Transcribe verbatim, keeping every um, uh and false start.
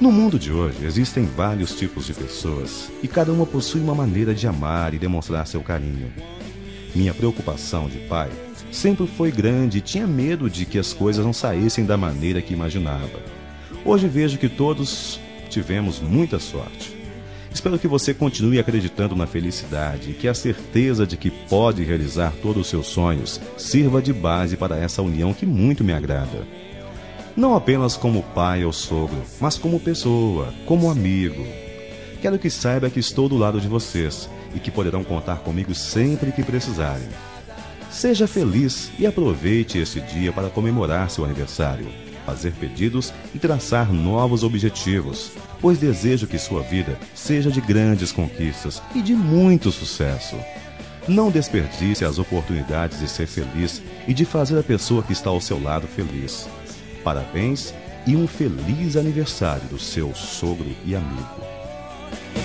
No mundo de hoje, existem vários tipos de pessoas e cada uma possui uma maneira de amar e demonstrar seu carinho. Minha preocupação de pai sempre foi grande e tinha medo de que as coisas não saíssem da maneira que imaginava. Hoje vejo que todos tivemos muita sorte. Espero que você continue acreditando na felicidade e que a certeza de que pode realizar todos os seus sonhos sirva de base para essa união que muito me agrada. Não apenas como pai ou sogro, mas como pessoa, como amigo. Quero que saiba que estou do lado de vocês e que poderão contar comigo sempre que precisarem. Seja feliz e aproveite esse dia para comemorar seu aniversário, fazer pedidos e traçar novos objetivos, pois desejo que sua vida seja de grandes conquistas e de muito sucesso. Não desperdice as oportunidades de ser feliz e de fazer a pessoa que está ao seu lado feliz. Parabéns e um feliz aniversário do seu sogro e amigo.